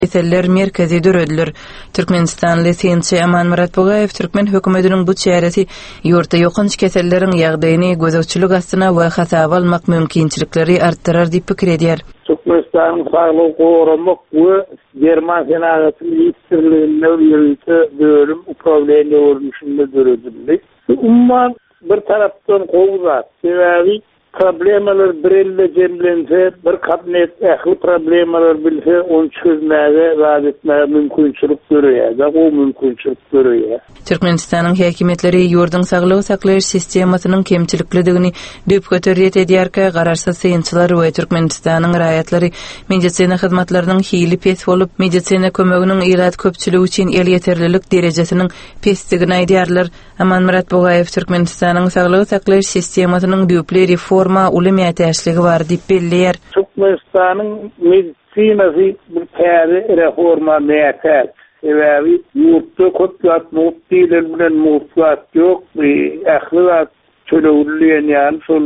Eteller merkezi dörediler. Türkmenistanlı Sençi Aman Murat Bogayev Türkmen hökümetinin bu çaresi yurtta yoqunç kesellerin ýagdaýyny gözükçülük astyna we hasaba almak mümkinçilikleri artdyrar diýip pikir edýär. Türkmenistan'ın sağlığı korumak ve German senatynyň ýetirliğine ýönelik bölüm bu problemi örnüşünde dörediler. Umman bir taraftan gowzat, sebebi problemalar birelle jemlense, bir kabinet ähli problemalar bilse, onu çözmäge, rahatetmäge mümkinçilik görýär. O mümkinçilik görýär. Türkmenistanyň häkimetleri ýurdun saglygy saklaýyş sistemasynyň kemçiliklidigini düp göterýet edýärkä, gararsyz synçylar we Türkmenistanyň raýatlary medisina hyzmatlarynyň hili pes bolup, medisina kömeginiň ýylat köpçüligi üçin el ýeterlilik derejesiniň pesdigini aýdýarlar. Aman Murat Bogayev Türkmenistanyň saglygy saklaýyş sistemasynyň düpli reforma uly täşligi bar diýip belleýär. Türkmenistanyň medisinasy bir täze reforma näçär. Sebebi yurtda köpçülik muhtiler bilen muhtat ýok, ähli çölewliýän ýa-ni şol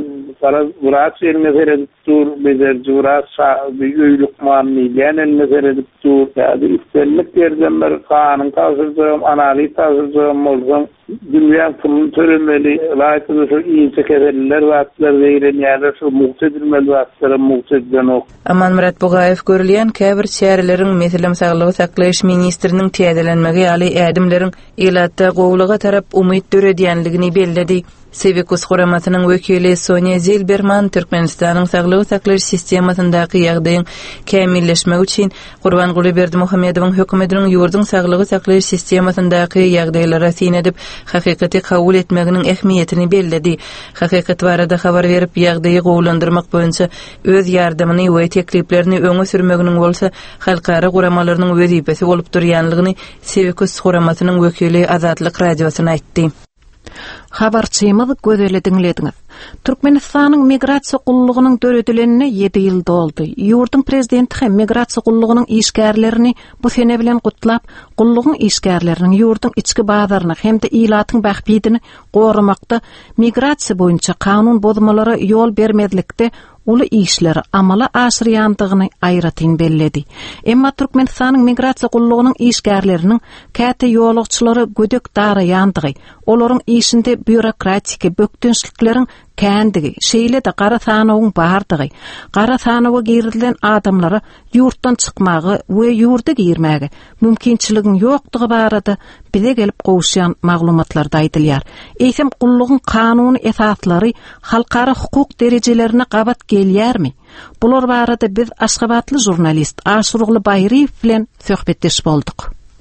wraç elmezere dur, bezer wraç ýöýlük muamilýän elmezere dur, ýa-da üstelik berden bir kanyň taşyjym, analiz taşyjym bolsam, dünýä pulun töremeli, raýatyny şu iňçe keseller wagtlar beýlen ýa-da şu muhtedilmeli wagtlara muhtedden ok. Aman Murat Bogayev görülýän käbir şäherleriň, meselem saglygy saklaýyş ministriniň täzelenmegi ýaly ädimleriň ýylatda gowluga tarap umyt döredýänligini belledi. Sevikus horamasynyň wekili Sonya Zilberman Türkmenistanyň saglygy saklaýyş sistemasyndaky ýagdaýyň kämilleşmegi üçin Gurbanguly Berdimuhammedowyň hökümetiniň ýurdun saglygy saklaýyş sistemasyndaky ýagdaýlara syn edip, hakykaty kabul etmeginiň ähmiýetini belledi. Hakykat barada habar berip, ýagdaýy gowlandyrmak boýunça öz ýardamyny we tekliplerini öňe sürmeginiň bolsa, halkara guramalarynyň wezipesi bolup durýanlygyny Sevikus horamasynyň wekili Azatlyk radiosyna aýtdy. Habarçymyz gözele dinlediňiz. Türkmenistanyň migrasiýa gullugynyň döredilenine 7 ýyl doldy. Ýurdun prezidenti hem migrasiýa gullugynyň işgärlerini bu sene bilen gutlap, gullugyň işgärleriniň ýurdun içki bazaryny hem de ýylatyň bahbidini gorumakda migrasiýa boýunça kanun bozmalara ýol bermedlikde uly işleri amala aşyrýandygyny aýratyn belledi. Emma Türkmenistanyň migrasiýa gullugynyň işgärleriniň käte ýolugçylary gödek daraýandygy, olaryň işinde bürokratik bökdünçlikleriň kändigi, şeýle de gara sanawyň bardygy, gara sanawa girilen adamlara ýurtdan çykmagy we ýurda girmäge mümkinçiligiň ýokdugy barada bize gelip gowuşýan maglumatlarda aýdylýar. Eýsem gullugyň kanuny esaslary halkara hukuk derejelerine gabat gelýärmi? Bular barada biz Aşgabatly jurnalist Aşurugly Bayriýew bilen söhbetleşip boldyk.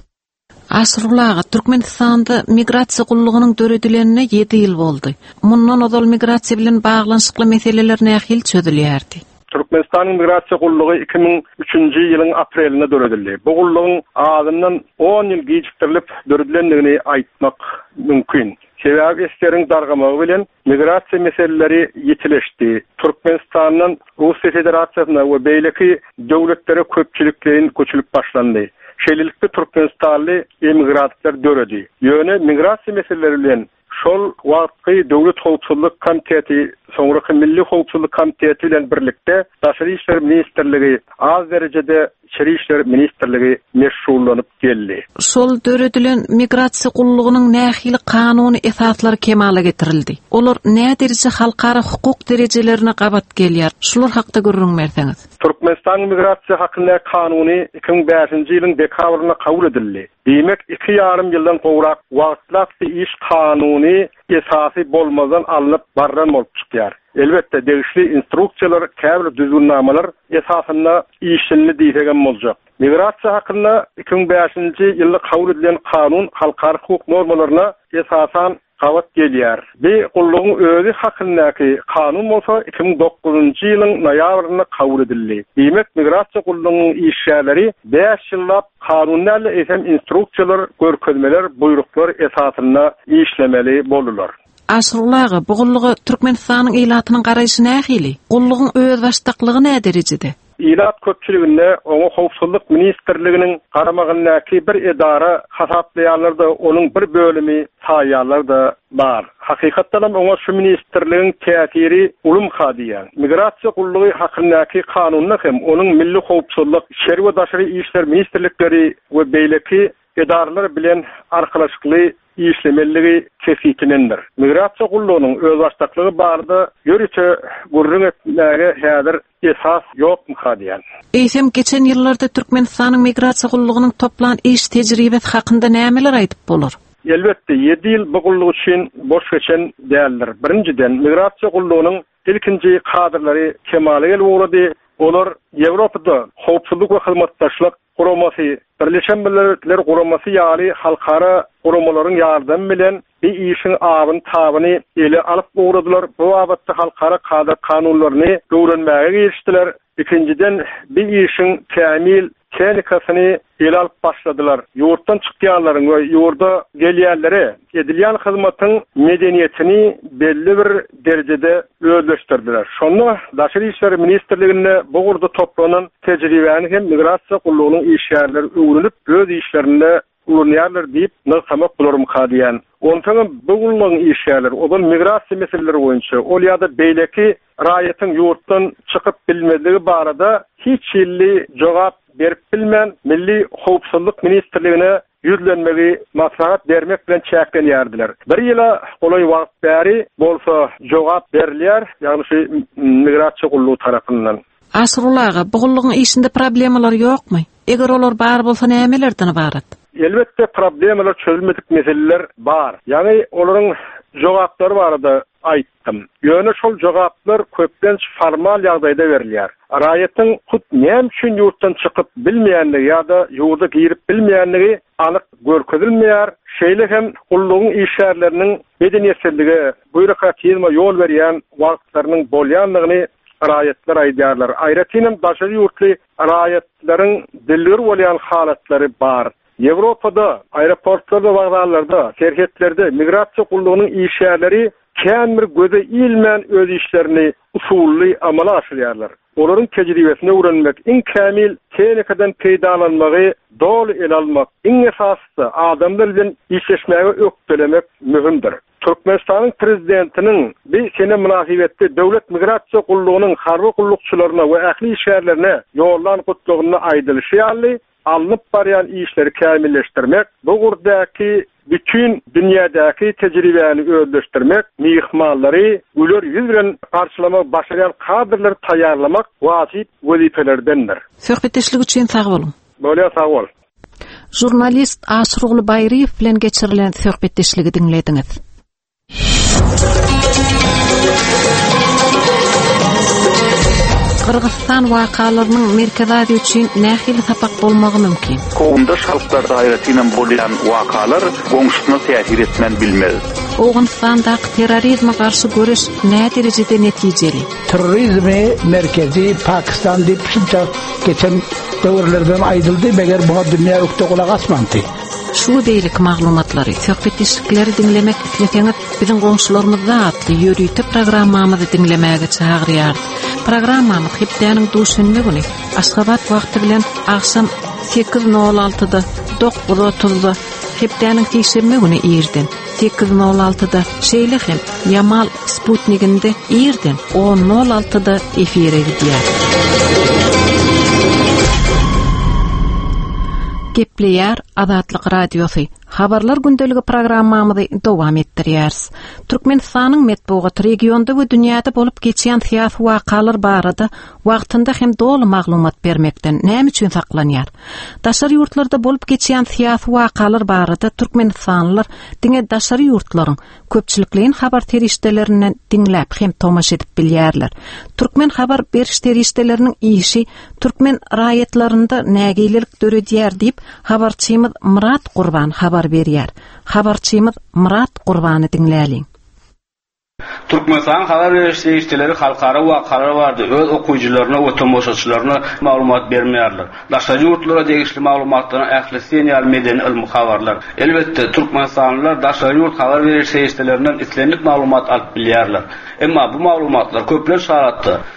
Aşrulaga Türkmenistanda migrasiýa gullugynyň döredilenine 7 ýyl boldy. Mundan ozal migrasiýa bilen baglanşykly meseleler nähil çözülýärdi. Türkmenistanyň migrasiýa gullugy 2003-nji ýylyň apreline döredildi. Bu gullugyň adından 10 ýyl geciktirilip döredilendigini aýtmak mümkin. Sebebi eslerin dargamagy bilen migrasiýa meseleleri ýetileşdi. Türkmenistanyň Russiýa Federasiýasyna we beýleki döwletlere köpçüliklerin köçülip başlandy. Şeýlelikde Türkmenistanly emigrantlar döredi. Ýöne migrasiýa meseleleri bilen şol wagtky döwlet howpsuzlyk komiteti, soňraky Milli Howpsuzlyk komiteti bilen birlikde Daşary işler ministrligi az derejede İçeri işler ministrligi meşgullanyp geldi. Şol döredilen migrasiýa gullugynyň nähili kanuny esaslary kemale getirildi. Olar näderece halkara hukuk derejelerini gabat gelýär. Şular hakda görüň berseňiz. Türkmenistan migrasiýa hakkında kanuny 2005-nji ýylyň dekabryna kabul edildi. Demek 2,5 ýyldan gowrak wagtlaky iş kanuny esasy bolmadan alınıp barran bolup çykýar. Elbette degişli instruksiýalar, käbir düzgünnameler esasynda işini diýsegem boljak. Migrasiýa hakkında 2005-nji ýylda kabul edilen kanun halkara hukuk normalaryna esasan gabat gelýär. Bu gullugyň özü hakyndaky kanun bolsa 2009-njy ýylyň noýabryna kabul edildi. Demek migrasiýa gullugynyň işgärleri 5 ýyllap kanunlarla esem instruksiýalar, görkezmeler, buyruklar esasynda işlemeli bolurlar. Aşrulaga bu gullugy Türkmenistanyň ýylatynyň garaýşy nähili? Gullugyň öz başdaklygy nä derejede? İlat köpçüliginde onu Howpsuzlyk Ministrliginiň garamagyndaky bir edara hasaplaýarlarda onun bir bölümi saýýarlar da bar. Hakykatdan ona şu ministrligiň täsiri ulum hadiýan. Migrasiýa gullugy hakyndaky kanunyna hem onun milli howpsuzlyk, şer we daşary işler ministrlikleri we beýleki edaralar bilen arkalaşykly işlemeligi kesinliklendir. Migrasiýa gullugynyň öz başdaklygy barda ýörüçe gurrun etmäge häzir esas ýok muhadiýan. Eýsem geçen ýyllarda Türkmenistanyň migrasiýa gullugynyň toplan iş tejribesi hakynda nämeler aýdyp bolar? Elbette 7 ýyl bu gulluk üçin boş geçen däldir. Birinciden migrasiýa gullugynyň ilkinji kadrlary kemale gelip ugrady. Olar Ýewropada howpsuzlyk we hyzmatdaşlyk guramasy, Birleşen Milletler guramasy ýaly halkara guramalaryň ýardamy bilen bir işin abyny tabyny ele alyp ugradylar. Bu wagtda halkara kadr kanunlaryny öwrenmäge girişdiler. İkinciden bir işin tämil tehnikasyny ele alyp başladylar. Ýurtdan çykýanlaryň we ýurda gelýänlere edilýän hyzmatyň medeniýetini belli bir derejede özleşdirdiler. Şonu Daşary işleri ministrliginde bu gurda toplanan tejribäni hem migrasiýa gullugynyň işgärleri öwrenip öz işlerinde ulanýarlar diýip näsamak bolarym hadiýan. Ondan bu gullugyň işgärleri odan migrasiýa meseleleri boýunça ol ýa-da beýleki raýatyň ýurtdan çykyp bilmedigi barada hiç ýylly jogap berip bilmän milli howpsuzlyk ministrligine yüzlenmegi maslahat bermek bilen çäklenýärdiler. Bir ýyla olay wagt bäri bolsa jogap berilýär, ýagny şu migrasiýa gullugy tarapyndan. Asrulaga bu gullugyň işinde problemalar ýokmy? Eger olar bar bolsa nämelerden ibarat? Elbette problemalar çözülmedik meseleler bar. Yani olaryň jogaplary barada aýtdym. Ýöne şol jogaplar köpden formal ýagdaýda berilýär. Raýatyň hut näme üçin ýurtdan çykyp bilmeýänligi ýa-da ýurda girip bilmeýänligi anyk görkezilmeýär. Şeýle hem gullugyň işgärleriniň medeniýetsizligi, bürokratizma ýol berýän wagtlarynyň bolýanlygyny raýatlar aýdýarlar. Aýratynam daşary ýurtly raýatlaryň dilleri bolýan halatlary bar. Ýewropada, aeroportlarda, wagtlarda, şerhetlerde migrasiýa gullugynyň işgärleri kämir göze ilmän öz işlerini usully amala aşyrýarlar. Olaryň tejribesini öwrenmek, iň kämil tehnikadan peýdalanmagy dol ele almak, iň esasy adamlar bilen işleşmäge ökdelemek mühimdir. Türkmenistanyň prezidentiniň bir sene münasibetde döwlet migrasiýa gullugynyň harby gullukçylaryna we ähli işgärlerine ýollan gutlugyny aýdylyşy ýaly alınıp baryan işleri kämilleşdirmek, bu gurdaky bütün dünyadaky tejribäni özleşdirmek, mihmallary ular ýüz bilen garşylamak, başarýan kadrlary taýýarlamak wajyp wezifelerdendir. Söhbetdeşlik üçin sag bolun. Bolýa sag bol. Jurnalist Aşrugly Baýryew bilen geçirilen söhbetdeşligi dinlediňiz. Kırgızstan wakalarynyň merkezadi üçin nähili sapak bolmagy mümkin. Kowunda şalklar daýratynyň bolýan wakalar goňşusyna täsir etmän bilmez. Owgunstanda terrorizme garşy göreş nä derejede netijeli? Terrorizmi merkezi Pakistan diýip geçen döwürlerden aýdyldy, beger bu dünýä ökde kulak asmandy. Şu beýlik maglumatlary, söhbetdeşlikleri dinlemek isleseňiz, biziň goňşularymyzda atly ýörüýte programmamyzy dinlemäge çagyrýar. Programmamyz hepdeniň duşunmy güni Aşgabat wagty bilen akşam 8:06-da 9:30-da hepdeniň teşirme güni ýerden 8:06-da şeýle hem Yamal Sputnikinde ýerden 10:06-da efire gidýär. Gepleýär Azatlyk Radiosu. Habarlar gündeligi programmamyzy dowam etdirýäris. Türkmenistanyň medeniýet regionda we dünýäde bolup geçýän syýasy wakalar barada wagtynda hem dolu maglumat bermekden näme üçin saklanýar? Daşary ýurtlarda bolup geçýän syýasy wakalar barada türkmenistanlylar diňe daşary ýurtlaryň köpçülikliğin habar terişdelerinden dinläp hem tomaş edip bilýärler. Türkmen habar beriş terişdeleriniň işi türkmen raýatlarynda nägeýlik döredýär diýip habarçymyz Murat Gurban habar berýär. Habarçymyz Murat Gurbany dinläliň. Türkmenistan habar beriş işçileri halkara wakalar bardy. Öz okuyucularına we tomoşaçylaryna maglumat bermeýärler. Daşary ýurtlara degişli maglumatlaryny ähli medeni ilmi habarlar. Elbette Türkmenistanlylar daşary ýurt habar beriş işçilerinden islenip maglumat alyp bilýärler. Emma bu maglumatlar köpler şaratda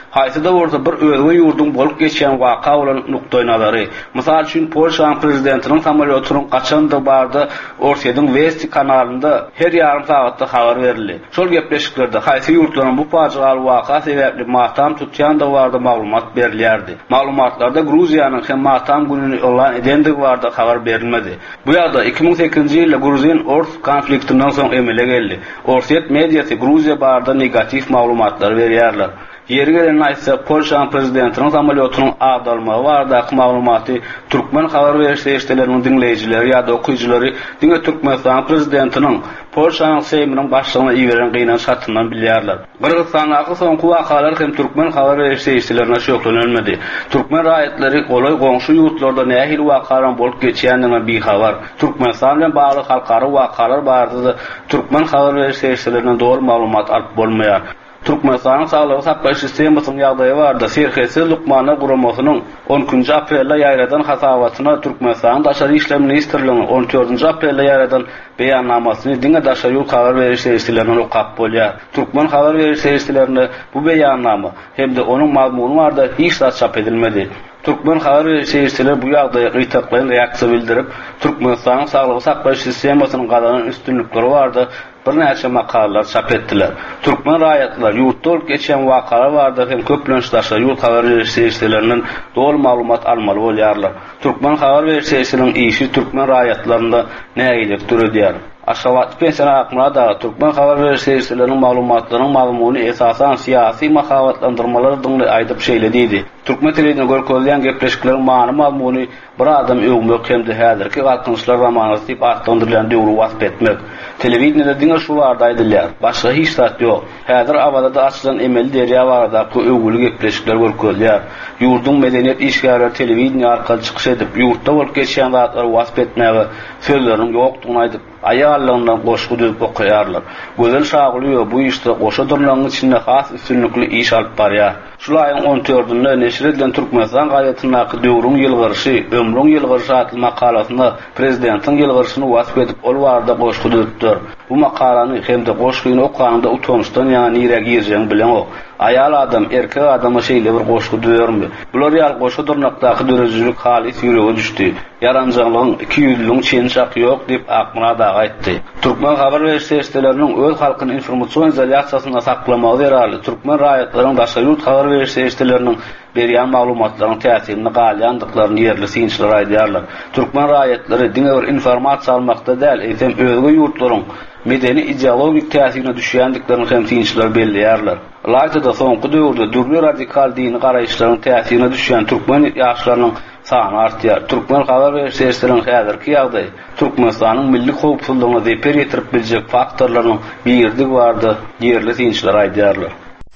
Haýsyda bolsa bir özüň ýurdun bolup geçýän waka bolan nukta nazary. Mysal üçin Polşa prezidentiniň samolyotynyň kaçanda bardy Orsedyň West kanalynda her ýarym sagatda habar berildi. Şol gepleşiklerde haýsy ýurtlaryň bu facialy waka sebäpli matam tutýan da bardy maglumat berilýärdi. Maglumatlarda Gruziýanyň hem matam gününi elan edendigi bardy habar berilmedi. Bu ýagda 2008-nji ýylda Gruzin-Ors konfliktinden soň emele geldi. Orset mediýasy Gruziýa barada negativ maglumatlar berýärler. Yeri gelen aýtsa Polşa prezidentiniň samolyotynyň agdalmagy barada maglumaty türkmen habar berişleriniň dinleýijileri ýa-da okuyjylary diňe Türkmenistan prezidentiniň Polşanyň Seýminiň başlygyna iýeren gynan şartyndan bilýärler. Kyrgyzstanyň soňky wakalar hem türkmen habar berişlerine şöklenilmedi. Türkmen raýatlary golay goňşy ýurtlarda nähili wakalar bolup geçýändiňe bihabar. Türkmenistan bilen bagly halkara wakalar barada türkmen habar berişlerine dogry maglumat alyp bolmaýar. Türkmenistan Sağlyk Saklaş Sistemasynyň ýagdaýy barda Serhesi Lukmana Guramasynyň 10-njy aprelde ýaýradan hasabatyna Türkmenistan Daşary İşler Ministrliginiň 14-njy aprelde ýaýradan beýannamasyny diňe daşary habar berişlerine okap bolýar. Türkmen habar berişlerine bu beýannama hemde onuň mazmuny barda hiç da çap edilmedi. Türkmen habar berişleri bu ýagdaýa ýytaklaýan reaksiýa bildirip, Türkmenistan Sağlyk Saklaş Sistemasynyň galanan üstünlikleri barda bir näçe makalalar çap etdiler. Türkmen raýatlar ýurtda bolup geçen wakalar barda hem köplençdaşlar ýurt habar berişlerinden dogry maglumat almaly bolýarlar. Türkmen habar berişleriniň işi Türkmen raýatlarynda näçe türedýär. Aşgabat pensiýa akmada Türkmen habar berişleriniň maglumatlarynyň mazmuny esasan syýasy mahabatlandyrmalar diňle aýdyp şeýlediydi. Türkmen tilinde görkezlen gepleşikleriň many mazmuny bir adam öňmek hemde häzirki gatnaşyklар zamanasy diýip atlandyrylan döwrü wasp etmek. Telewizionyda diňe şu barda aýdylýar. Başga hiç zat ýok. Häzir abada açylan emel derýa barda bu öwgüli gepleşikler görkezler. Ýurdun medeniýet işgärleri telewiziony arkaly çykyş edip, ýurtda bolup geçen zatlary wasp etmäge sözleriň ýokdugyny aýdyp, aýallygyndan goşgu düzüp okuýarlar. Gözel şagyly bu işde goşa durmagyň içinde has üstünlikli iş alyp barýar. Şulaýyň 14-nde neşir edilen Türkmenistan gaýatynyň döwrüň ýylgyryşy, ömrüň ýylgyryşy adly makalasynda prezidentiň ýylgyryşyny wasp edip, ol barada goşgu düzüpdir. Bu makalany hemde goşgyny okaganda utançdan ýani ýüreg ýerjeň bilen ok. Ayal adam, erkek adama şeýle bir goşgu düýärmi? Bular ýaly goşgu durnakdaky dörejlik halis ýürege düşdi. Yaranjanlygyň 200-lüň çen çaky ýok diýip akmana da aýtdy. Türkmen habar berişleriniň öz halkyny informasiýon izolýasiýasyna saklamagy zerarly. Türkmen raýatlaryň daşary ýurt habar berişleriniň berýän maglumatlaryň täsirini galýandyklaryny ýerli synçylar aýdýarlar. Türkmen raýatlary diňe bir informasiýa almakda däl, eýsem özge ýurtlaryň medeni ideologik täsirine düşýändiklerini hem synçylar belliýärler. Laýda soňky döwürde dürli radikal dini garaýşlaryň täsirine düşýän türkmen ýaşlarynyň sany artýar. Türkmen habar berişleriniň häzirki ýagdaý Türkmenistanyň milli howpsuzlygyny zeper ýetirip biljek faktorlaryň birligi bardy, ýerli synçylar aýdýarlar.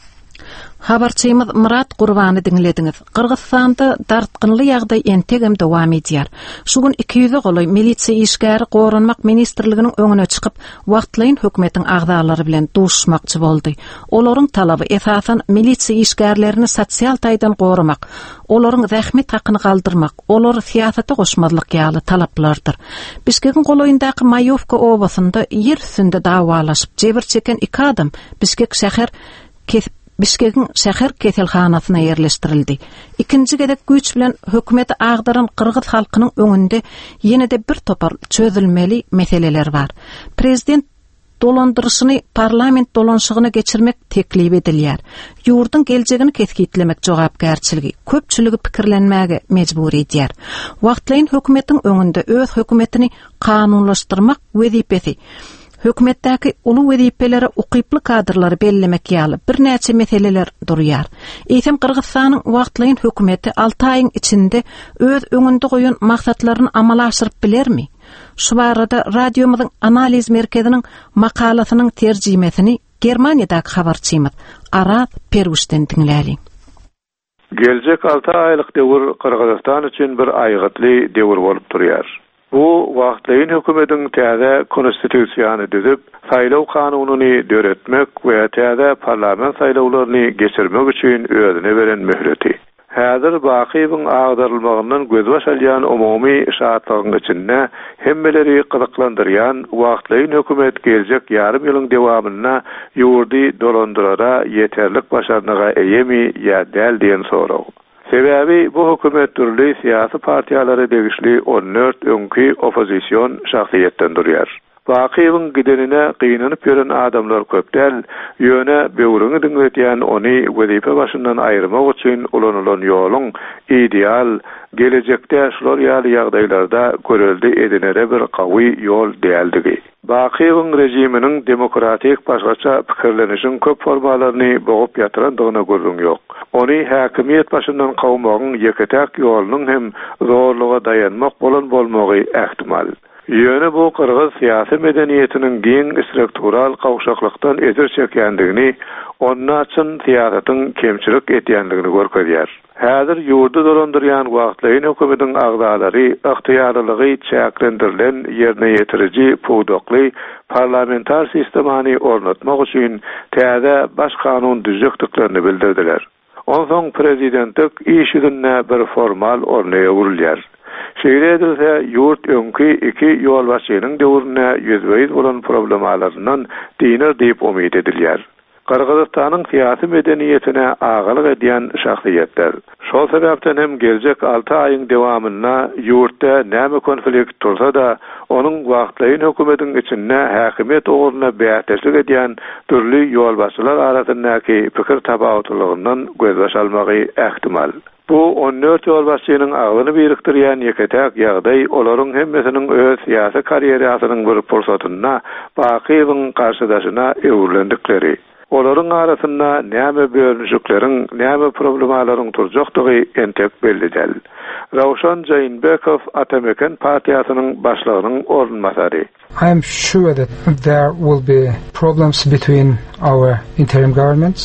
Habarçymyz Murat Gurbany dinlediňiz. Kyrgyzstanda dartgynly ýagdaý entegem dowam edýär. Şu gün 200 goly milisiýa işgäri Goranmak ministrliginiň öňüne çykyp, wagtlaýyn hökümetiň agdalary bilen duşmakçy boldy. Olaryň talaby esasan milisiýa işgärlerini sosial taýdan goramak, olaryň zähmet hakyny galdyrmak, olary siýasata goşmalyk ýaly talaplardyr. Bişkekiň goloýyndaky Mayovka obasynda ýer üstünde dawalaşyp jebir çeken 2 adam Bişkekiň şäher keselhanasyna ýerleşdirildi. Ikinji gedek güýç bilen hökümeti agdaran Kyrgyz halkynyň öňünde ýene-de bir topar çözülmeli meseleler bar. Prezident dolandyryşyny parlament dolanşygyna geçirmek teklip edilýär. Ýurdun geljegini keskitlemek jogapkärçiligi köpçüligi pikirlenmäge mejbur edýär. Wagtlaýyn hökümetiň öňünde öz hökümetini kanunlaşdyrmak wezipesi hökümetdäki ulu wezipelere ukyply kadrlary bellemek ýaly bir näçe meseleler durýar. Eýsem Kyrgyzstanyň wagtlaýyn hökümeti 6 aýyň içinde öz öňünde goýan maksatlaryny amala aşyryp bilermi? Şu barada radiomyzyň analiz merkeziniň makalasynyň terjimesini Germaniýadaky habarçymyz Arat Perwüşden dinläli. Geljek 6 aýlyk döwür Kyrgyzstan üçin bir aýgytly döwür bolup durýar. Bu wagtlaýyn hökümetiň täze konstitusiýany düzüp, saýlaw kanunyny döretmek we täze parlament saýlawlaryny geçirmek üçin özüne beren möhreti. Häzir bakybyň agdarylmagynyň gözbaş alýan umumy şartlaryň içinde hemmeleri gyzyklandyrýan wagtlaýyn hökümet geljek ýarym ýylyň dowamyna ýurdy dolandyrara ýeterlik başarnyga eýemi ýa däl diýen soraw. Sebäbi bu hökümet türli syýasy partiýalary degişli 14 öňki opozisiýon şahsiýetden durýar. Bakybyň gidenine gynanyp ýören adamlar köpdäl, ýöne böwrüňi diňletýän ony wezipe başyndan aýyrmak üçin ulanylan ýoluň ideal, gelecekde şular ýaly ýagdaýlarda göreldi edinere bir gawy ýol däldigi. Bakybyň rejiminiň demokratik başgaça pikirlenişiň köp formalaryny bogup ýatyrandygyna görüň ýok. Ony häkimiýet başyndan gawmagyň ýeketäk ýolunyň hem zorluga dayanmak bolan bolmagy ähtimal. Ýöne bu Kırgız syýasy medeniýetiniň giň struktural gawşaklykdan ezer çekýändigini, ondan üçin syýasatyň kemçilik etýändigini görkezýär. Häzir ýurdu dolandyrýan wagtlaýyn hökümetiň agdalary ykhtiyarlygy çäklendirilen ýerine ýetiriji pudokly parlamentar sistemany ornatmak üçin täze baş kanun düzekliklerini bildirdiler. Onsoň prezidentlik iş ýüzüne bir formal ornaya urilýär. Şeýle edilse, ýurt öňki iki ýol başçynyň döwrüne ýüzbeýiz bolan problemlaryndan diňer diýip umyt edilýär. Kırgızstanyň syýasy medeniýetine agalyk edýän şahsiýetler. Şol sebäpden hem geljek 6 aýyň dowamyna ýurtda näme konflikt tursa da, onuň wagtlaýyn hökümetiň içinde häkimet oguruna bäýatçylyk edýän türli ýol başçylar arasyndaky pikir tabawutlygyndan gözbaş almagy ähtimal. Bu 14 ýol başçynyň agyny birikdirýän ýeketäk ýagdaý olaryň hemmesiniň öz syýasy karýerasynyň bir pursatyna bakybyň garşydaşyna öwürlendikleri. Olaryň arasynda näme bölünüşikleriň, näme problemlaryň turjakdygy entek belli. Rawşan Jaynbekow Atameken partiýasynyň başlygynyň orunmasary. I am sure that there will be problems between our interim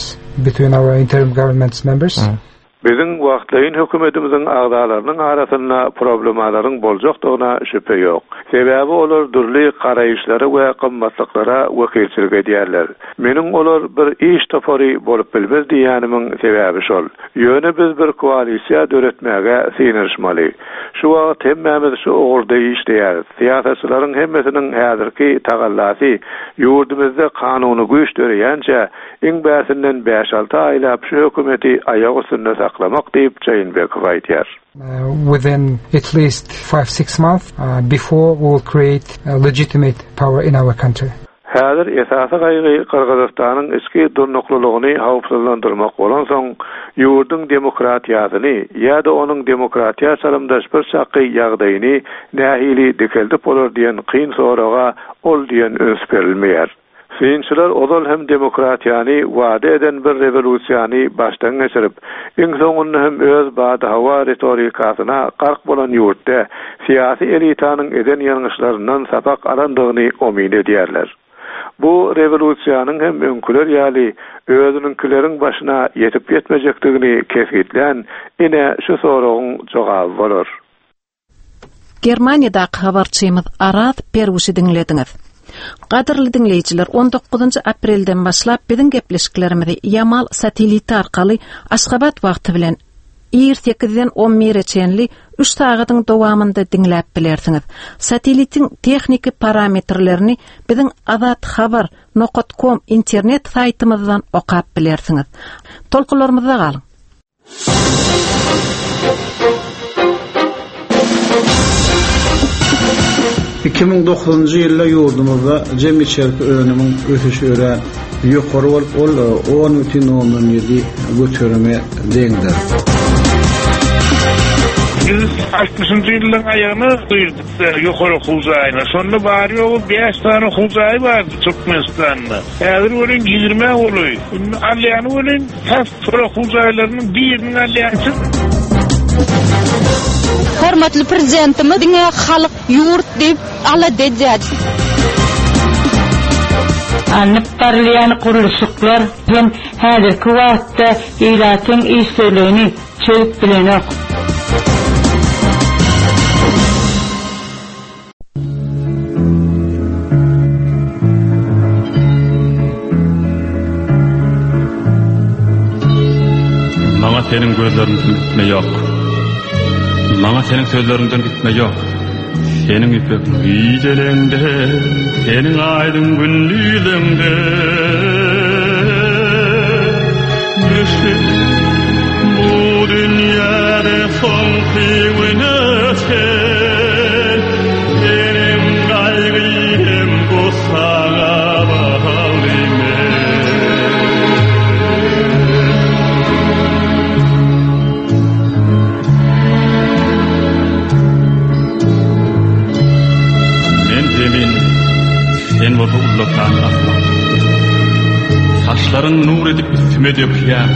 governments members. Bizim wagtlaýyn hökümetimiziň agdalarynyň arasynda problemlaryň boljakdygyna şüphe ýok. Sebäbi olar durly garaýyşlary we gymmatlyklara wekilçilik edýärler. Meniň olar bir iş tapary bolup bilmez diýänimiň sebäbi şol. Ýöne biz bir koalisiýa döretmäge synyrşmaly. Şu wagt hemmemiz şu ogurda işleýär. Syýasatçylaryň hemmesiniň häzirki tagallasy ýurdumyzda kanuny güýçdürýänçe iň bäsinden 5-6 aýlap şu hökümeti aýag üstünde saklamak diýip Jaynbekow aýtýar. Within at least 5-6 months before we will create a legitimate power in our country. Häzir esasy gaýry Kırgızstanyň içki durnuklulygyny hawpsuzlandyrmak bolan soň ýurdun demokratiýasyny ýa-da onuň demokratiýa salamdaş bir şaky ýagdaýyny nähili dikeldi bolar diýen kyn soraga ol diýen öns berilmeýär. Synçylar odal hem demokratiýany wada eden bir revolýusiýany başdan geçirip, iň soňunda hem öz bada-hawa retorikasyna gark bolan ýurtda syýasy elitanyň eden ýalňyşlaryndan sapak alandygyny umyt edýärler. Bu revolýusiýanyň hem öňküler ýaly özüninkileriň başyna ýetip ýetmejekdigini kesgitlen ine şu soragyň jogaby bolar. Germaniýada habarçymyz Arat Perwuşy dinlediňiz. Qadirli dinleyijiler, 19 aprelden başlap biziň gepleşiklerimizi Yamal sateliti arkaly Aşgabat wagty bilen 8-den 11-çenli 3 sagatyň dowamında dinläp bilersiňiz. Satelitiň texniki parametrlerini biziň azatxabar.com internet saýtymyzdan okap bilersiňiz. Tolkularymyzda galyň. 2009-njy ýylda ýurdumyzda jemgy çerpi önümiň ösüşi ören ýokary bolup 10,7 götürme deňdir. 60-njy ýylyň aýagyny duýduk ýokary huzaýyna. Şonda bary ýogy 5 tane huzaý bardy Türkmenistanda. Häzir ölen 20 boluy. Alýany ölen häf huzaýlarynyň birini alýançy. Hormatly prezidentimiz diňe halyk ýurt diýip ala dejädi. Anyp barlayan gurulşyklar hem häzirki wagtda ýylatyň işlerini çöp bilenek. senin gözlerinden gitme yok. Maňa senin sözlerinden gitme yok. Senin ipek gijelende, senin aydın günlüğünde. Bu dünyada son kıyvını sen, benim gayrıyım bu sana bağlıyım. Sen bolsa ullatan aslan. Saçların nur edip üstüme dökýär.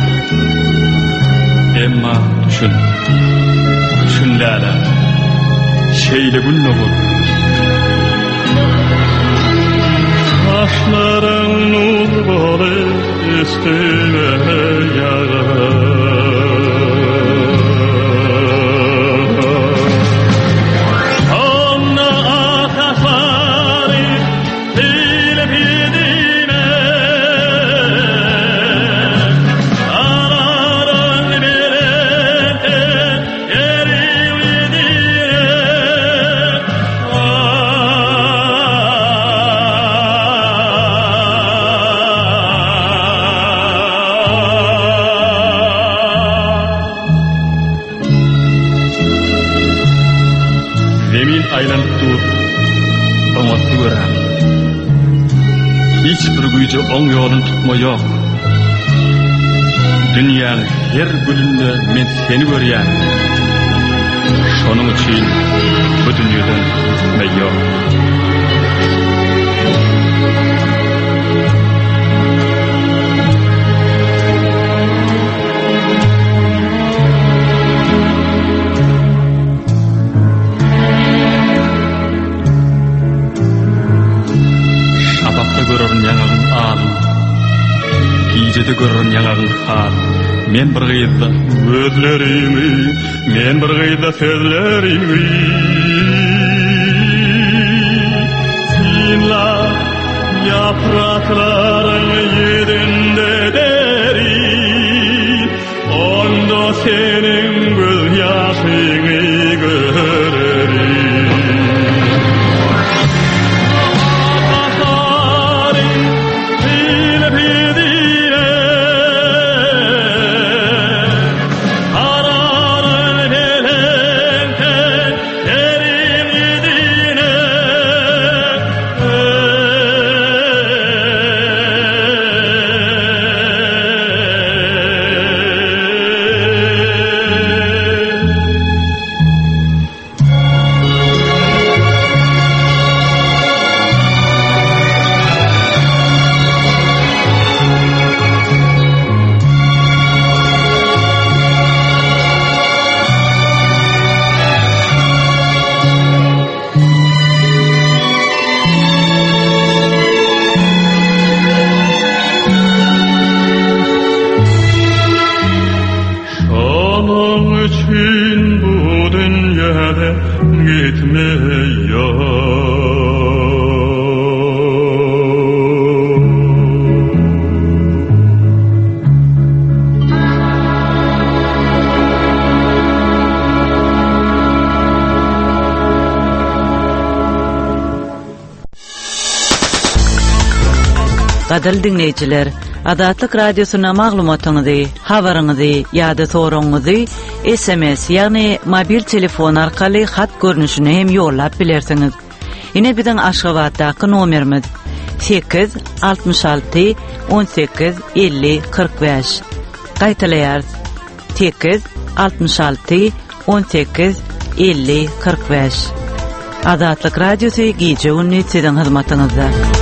Emma düşün lala. Şeýle günnogul. Saçların nur bolup üstüme ýagar. Hiçbir güýje oň ýolun tutma yok. Dünýäň her gülünde men seni görýän. Şonuň üçin bu dünýeden gitme yok. Gijede görürün ýaňagyň har. Men bir gyýda gözlerimi, men bir gyýda sözlerimi. Sinla ýapraklaryň ýerinde deri. Onda senin göz ýaşyňy görerim. Gadal dinleyijiler, Adatlyk radiosyna maglumatyňyzy, habaryňyzy ýa-da soraňyzy SMS ýagny mobil telefon arkaly hat görnüşine hem ýollap bilersiňiz. Ine biziň Aşgabatdaky nomerimiz 866 18 50 45. Gaýtalaýar 866 18 50 45. Adatlyk radiosy gije 13 hizymatyňyzda.